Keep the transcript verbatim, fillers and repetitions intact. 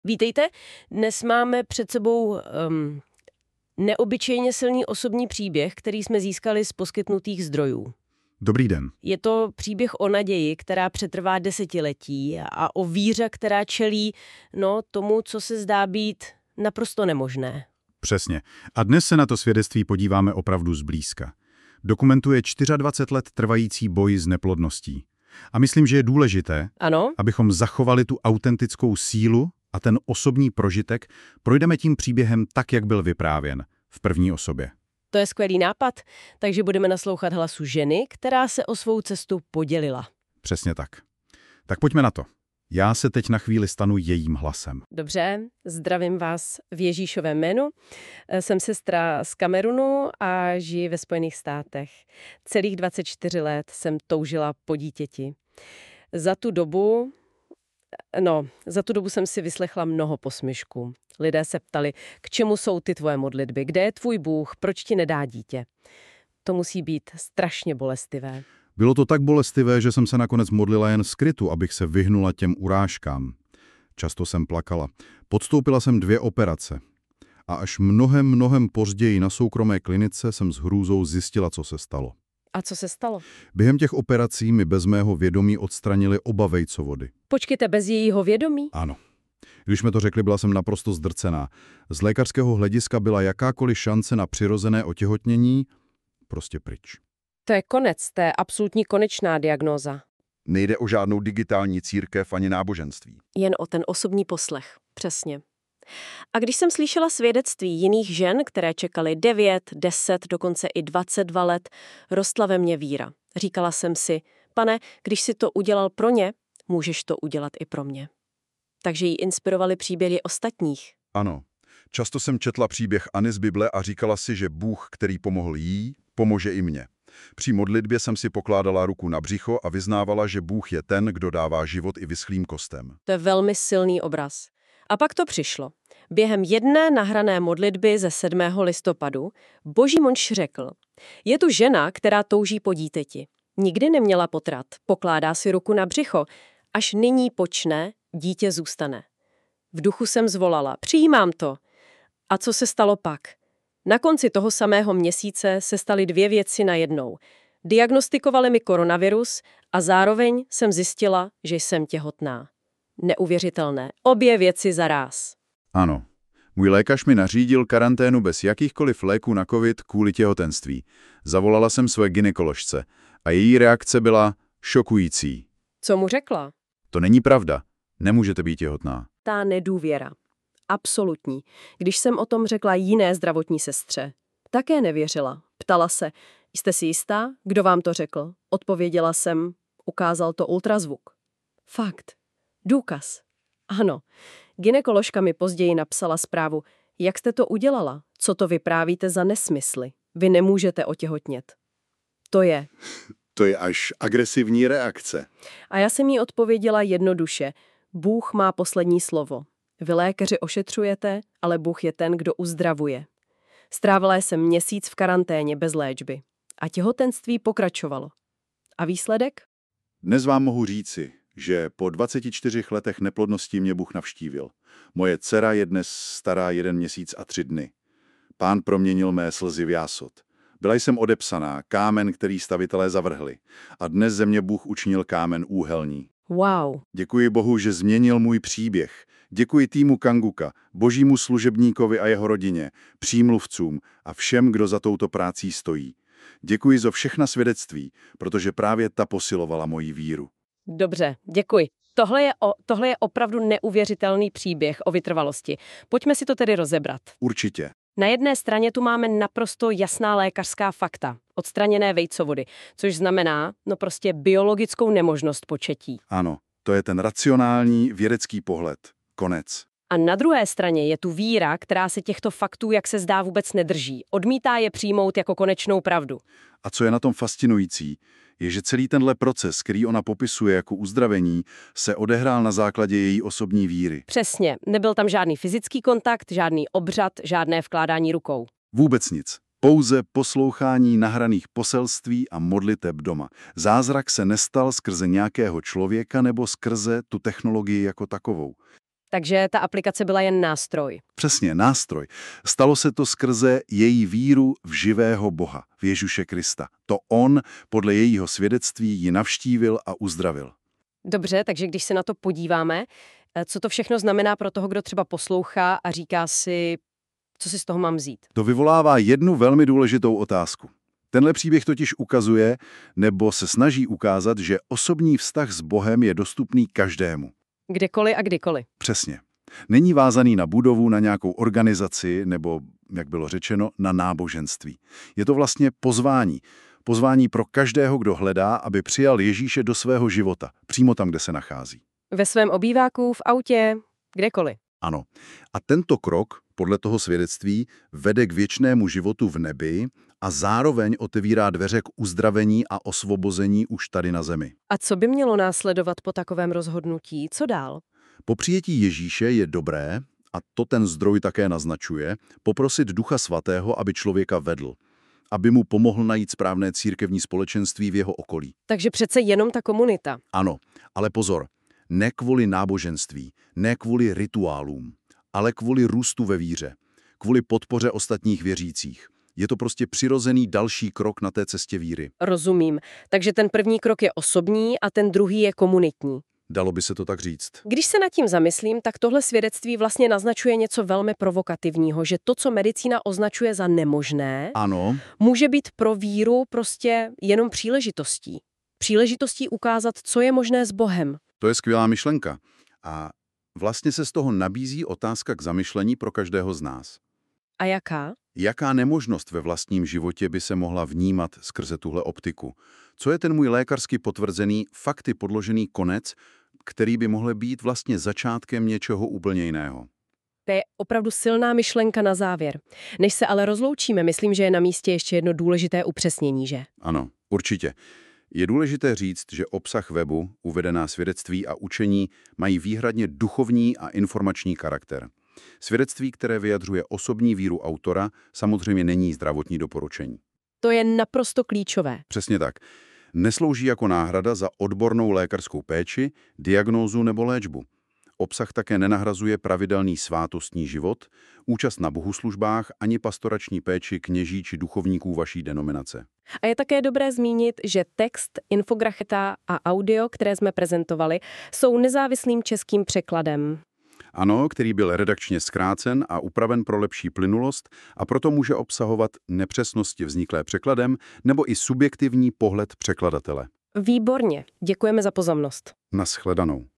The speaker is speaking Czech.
Vítejte, dnes máme před sebou um, neobyčejně silný osobní příběh, který jsme získali z poskytnutých zdrojů. Dobrý den. Je to příběh o naději, která přetrvá desetiletí a o víře, která čelí no, tomu, co se zdá být naprosto nemožné. Přesně. A dnes se na to svědectví podíváme opravdu zblízka. Dokumentuje dvacet čtyři let trvající boj s neplodností. A myslím, že je důležité, Ano? abychom zachovali tu autentickou sílu a ten osobní prožitek, projdeme tím příběhem tak, jak byl vyprávěn, v první osobě. To je skvělý nápad, takže budeme naslouchat hlasu ženy, která se o svou cestu podělila. Přesně tak. Tak pojďme na to. Já se teď na chvíli stanu jejím hlasem. Dobře, zdravím vás v Ježíšovém jménu. Jsem sestra z Kamerunu a žiji ve Spojených státech. Celých dvacet čtyři let jsem toužila po dítěti. Za tu dobu, no, za tu dobu jsem si vyslechla mnoho posměšků. Lidé se ptali, k čemu jsou ty tvoje modlitby, kde je tvůj Bůh, proč ti nedá dítě. To musí být strašně bolestivé. Bylo to tak bolestivé, že jsem se nakonec modlila jen skrytu, abych se vyhnula těm urážkám. Často jsem plakala. Podstoupila jsem dvě operace. A až mnohem, mnohem později na soukromé klinice jsem s hrůzou zjistila, co se stalo. A co se stalo? Během těch operací mi bez mého vědomí odstranili oba vejcovody. Počkejte, bez jejího vědomí? Ano. Když mi to řekli, byla jsem naprosto zdrcená. Z lékařského hlediska byla jakákoliv šance na přirozené otěhotnění prostě pryč. To je konec, to je absolutní konečná diagnóza. Nejde o žádnou digitální církev ani náboženství. Jen o ten osobní poslech, přesně. A když jsem slyšela svědectví jiných žen, které čekaly devět, deset, dokonce i dvacet dva let, rostla ve mně víra. Říkala jsem si, pane, když si to udělal pro ně, můžeš to udělat i pro mě. Takže jí inspirovaly příběhy ostatních. Ano. Často jsem četla příběh Anny z Bible a říkala si, že Bůh, který pomohl jí, pomůže i mně. Při modlitbě jsem si pokládala ruku na břicho a vyznávala, že Bůh je ten, kdo dává život i vyschlým kostem. To je velmi silný obraz. A pak to přišlo. Během jedné nahrané modlitby ze sedmého listopadu Boží monš řekl, je tu žena, která touží po dítěti. Nikdy neměla potrat, pokládá si ruku na břicho. Až nyní počne, dítě zůstane. V duchu jsem zvolala, přijímám to. A co se stalo pak? Na konci toho samého měsíce se staly dvě věci najednou. Diagnostikovali mi koronavirus a zároveň jsem zjistila, že jsem těhotná. Neuvěřitelné. Obě věci zaráz. Ano. Můj lékař mi nařídil karanténu bez jakýchkoliv léků na covid kvůli těhotenství. Zavolala jsem své gynekoložce a její reakce byla šokující. Co mu řekla? To není pravda. Nemůžete být těhotná. Ta nedůvěra. Absolutní. Když jsem o tom řekla jiné zdravotní sestře, také nevěřila. Ptala se, jste si jistá? Kdo vám to řekl? Odpověděla jsem, ukázal to ultrazvuk. Fakt. Důkaz. Ano. Gynekoložka mi později napsala zprávu, jak jste to udělala? Co to vyprávíte za nesmysly? Vy nemůžete otěhotnět. To je. To je až agresivní reakce. A já jsem jí odpověděla jednoduše. Bůh má poslední slovo. Vy lékaři ošetřujete, ale Bůh je ten, kdo uzdravuje. Strávila jsem měsíc v karanténě bez léčby. A těhotenství pokračovalo. A výsledek? Dnes vám mohu říci, že po dvaceti čtyřech letech neplodnosti mě Bůh navštívil. Moje dcera je dnes stará jeden měsíc a tři dny. Pán proměnil mé slzy v jásot. Byla jsem odepsaná, kámen, který stavitelé zavrhli. A dnes ze mě Bůh učinil kámen úhelný. Wow. Děkuji Bohu, že změnil můj příběh. Děkuji týmu Kanguka, božímu služebníkovi a jeho rodině, přímluvcům a všem, kdo za touto prácí stojí. Děkuji za všechna svědectví, protože právě ta posilovala moji víru. Dobře, děkuji. Tohle je, o, tohle je opravdu neuvěřitelný příběh o vytrvalosti. Pojďme si to tedy rozebrat. Určitě. Na jedné straně tu máme naprosto jasná lékařská fakta, odstraněné vejcovody, což znamená, no prostě biologickou nemožnost početí. Ano, to je ten racionální vědecký pohled. Konec. A na druhé straně je tu víra, která se těchto faktů, jak se zdá, vůbec nedrží. Odmítá je přijmout jako konečnou pravdu. A co je na tom fascinující, je, že celý tenhle proces, který ona popisuje jako uzdravení, se odehrál na základě její osobní víry. Přesně. Nebyl tam žádný fyzický kontakt, žádný obřad, žádné vkládání rukou. Vůbec nic. Pouze poslouchání nahraných poselství a modliteb doma. Zázrak se nestal skrze nějakého člověka nebo skrze tu technologii jako takovou. Takže ta aplikace byla jen nástroj. Přesně, nástroj. Stalo se to skrze její víru v živého Boha, v Ježíše Krista. To on, podle jejího svědectví, ji navštívil a uzdravil. Dobře, takže když se na to podíváme, co to všechno znamená pro toho, kdo třeba poslouchá a říká si, co si z toho mám vzít? To vyvolává jednu velmi důležitou otázku. Tenhle příběh totiž ukazuje, nebo se snaží ukázat, že osobní vztah s Bohem je dostupný každému. Kdekoliv a kdykoliv. Přesně. Není vázaný na budovu, na nějakou organizaci nebo, jak bylo řečeno, na náboženství. Je to vlastně pozvání. Pozvání pro každého, kdo hledá, aby přijal Ježíše do svého života, přímo tam, kde se nachází. Ve svém obýváku, v autě, kdekoliv. Ano. A tento krok, podle toho svědectví, vede k věčnému životu v nebi a zároveň otevírá dveře k uzdravení a osvobození už tady na zemi. A co by mělo následovat po takovém rozhodnutí? Co dál? Po přijetí Ježíše je dobré, a to ten zdroj také naznačuje, poprosit Ducha Svatého, aby člověka vedl, aby mu pomohl najít správné církevní společenství v jeho okolí. Takže přece jenom ta komunita. Ano, ale pozor, ne kvůli náboženství, ne kvůli rituálům, ale kvůli růstu ve víře, kvůli podpoře ostatních věřících. Je to prostě přirozený další krok na té cestě víry. Rozumím. Takže ten první krok je osobní a ten druhý je komunitní. Dalo by se to tak říct. Když se nad tím zamyslím, tak tohle svědectví vlastně naznačuje něco velmi provokativního, že to, co medicína označuje za nemožné, Ano, může být pro víru prostě jenom příležitostí. Příležitostí ukázat, co je možné s Bohem. to je skvělá myšlenka. A vlastně se z toho nabízí otázka k zamyšlení pro každého z nás. A jaká? Jaká nemožnost ve vlastním životě by se mohla vnímat skrze tuhle optiku? Co je ten můj lékařsky potvrzený, fakty podložený konec, který by mohl být vlastně začátkem něčeho úplně jiného? To je opravdu silná myšlenka na závěr. Než se ale rozloučíme, myslím, že je na místě ještě jedno důležité upřesnění, že? Ano, určitě. Je důležité říct, že obsah webu, uvedená svědectví a učení mají výhradně duchovní a informační charakter. Svědectví, které vyjadřuje osobní víru autora, samozřejmě není zdravotní doporučení. To je naprosto klíčové. Přesně tak. Neslouží jako náhrada za odbornou lékařskou péči, diagnózu nebo léčbu. Obsah také nenahrazuje pravidelný svátostní život, účast na bohoslužbách ani pastorační péči kněží či duchovníků vaší denominace. A je také dobré zmínit, že text, infografika a audio, které jsme prezentovali, jsou nezávislým českým překladem. Ano, který byl redakčně zkrácen a upraven pro lepší plynulost a proto může obsahovat nepřesnosti vzniklé překladem nebo i subjektivní pohled překladatele. Výborně, děkujeme za pozornost. Naschledanou.